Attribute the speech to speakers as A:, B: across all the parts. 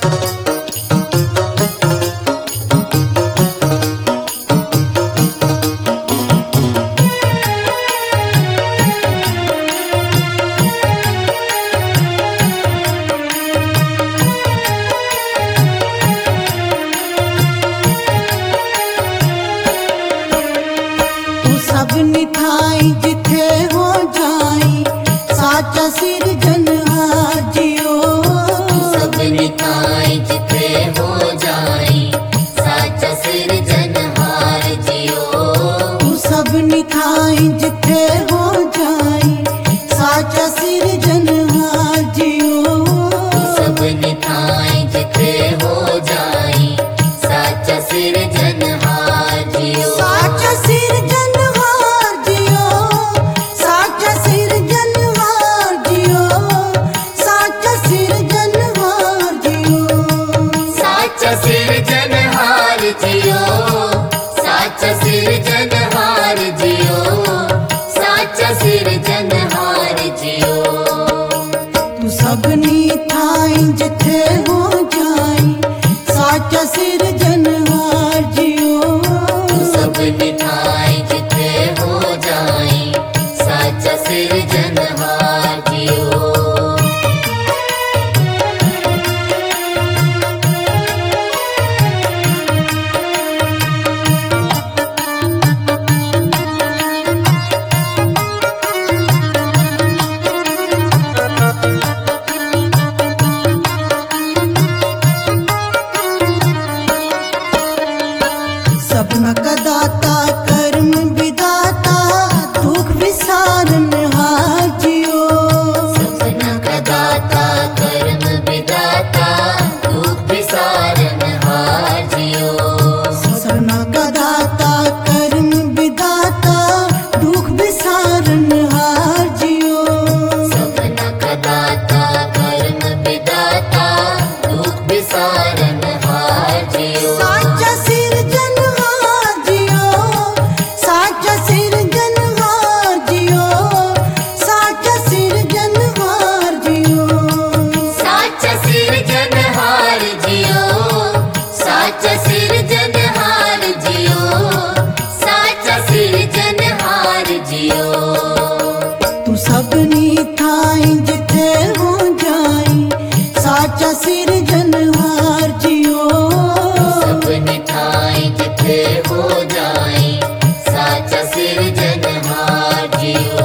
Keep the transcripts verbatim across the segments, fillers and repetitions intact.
A: सब निठाई जिथे हो जाई साचा सिरजनहार जियो।
B: सब निठाई जिथे हो जाई साचा सिरजनहार जियो।
A: सब निठाई जिथे हो जाई साचा सिरजनहार जियो।
B: सब निठाई जिथे हो जाई साचा सिरजनहार जियो।
A: साचा सिरजनहार जियो, साचा सिरजनहार जियो, साचा सिरजनहार जियो।
B: साचा सिरजनहार जियो, साचा सिरजनहार जियो, साचा सिरजनहार जियो।
A: तू सबनी थाई जिथे हो जाई साचा सिरजनहार जियो।
B: सब निठाई जिथे हो जाई साचा सिरजनहार जियो।
A: सपना का दाता कर्म विदाता दुख विसारनहार जियो।
B: सपना का दाता कर्म विदाता दुख विसारनहार जियो।
A: सपना का दाता कर्म विदाता दुख विसारनहार जियो।
B: सपना का दाता कर्म विदाता दुख विसारनहार जियो।
A: साचा सिरजनहार जियो, साचा सिरजनहार जियो, साचा सिरजनहार जियो।
B: साचा सिरजनहार जियो, साचा सिरजनहार जियो, साचा सिरजनहार जियो।
A: तू सबनी थाई जिथे हो जाई साचा सिरजनहार जियो।
B: सब निठाई जिथे हो जाई साचा सिरजनहार जियो।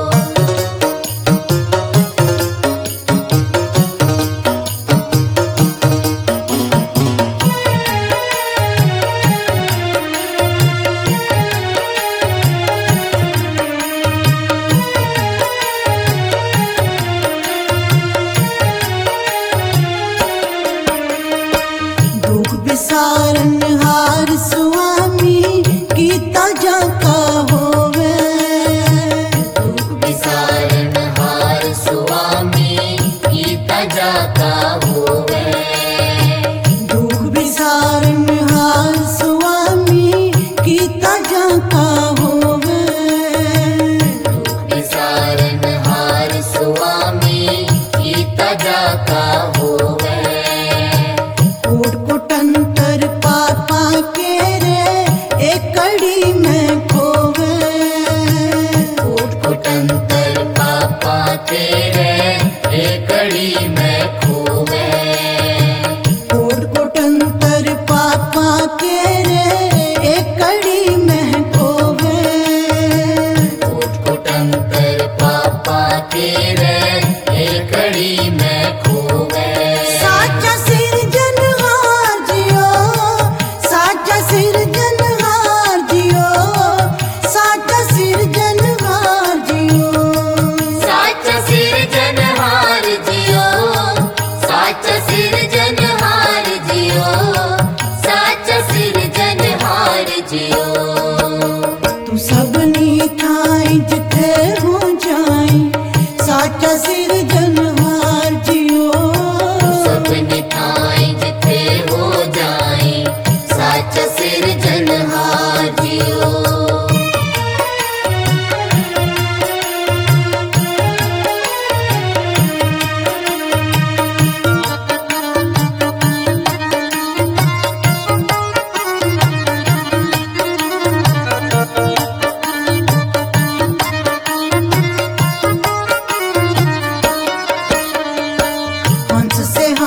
A: दुख विसारनहार स्वामी गीता जाका होवे।
B: दुख विसारनहार स्वामी गीता जाका होवे।
A: दुख विसारनहार स्वामी गीता जाका होवे।
B: दुख विसारनहार स्वामी गीता जाका होवे।
A: कोट कोटंतर पापा के रे एक कड़ी में खोवे।
B: कोट कोटंतर पापा तेरे एक कड़ी में खोवे।
A: कोट कोटंतर पापा के रे एक कड़ी में खोवे।
B: कोट कोटंतर पापा तेरे एक कड़ी में खोवे।
A: साचा सिरजनहार जियो, साचा सिरजनहार जियो, साचा सिरजनहार जियो।
B: साचा सिरजनहार जियो, साचा सिरजनहार जियो, साचा सिरजनहार जियो।
A: तू सबनी थाई जिथे हो जाई साचा सिरजनहार जियो।
B: सब निठाई जिथे हो जाई साचा सिरजनहार जियो।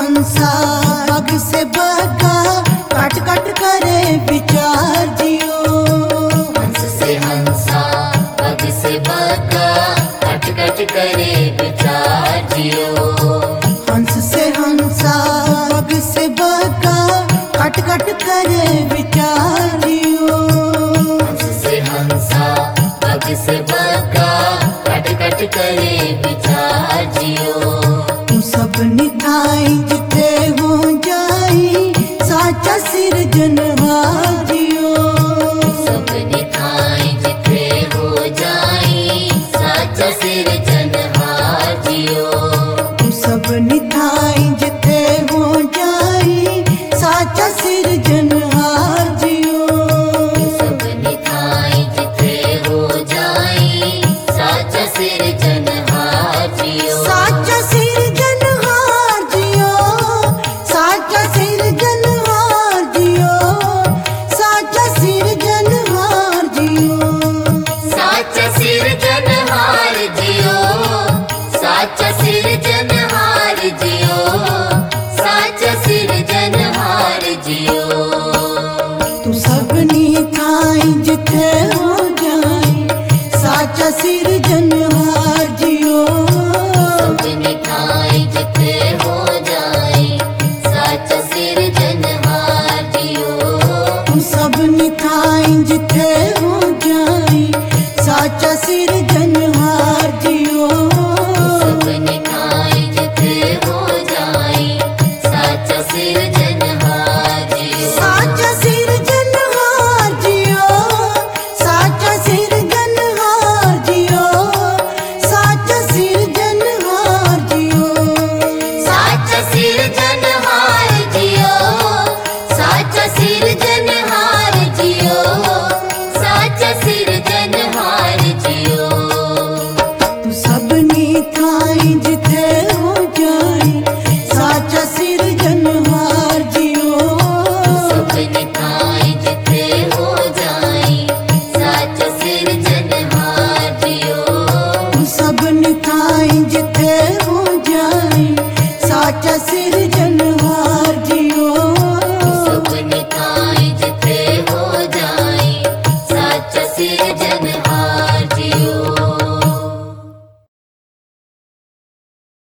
A: हंसा बग से बगा कट कट करे विचार जियो।
B: हंस से हंसा बग से बगा कट कट करे विचार जियो।
A: हंस से हंसा बग से बगा कट कट करे विचार जियो।
B: हंस से हंसा बग से बगा कट कट करे विचार जियो।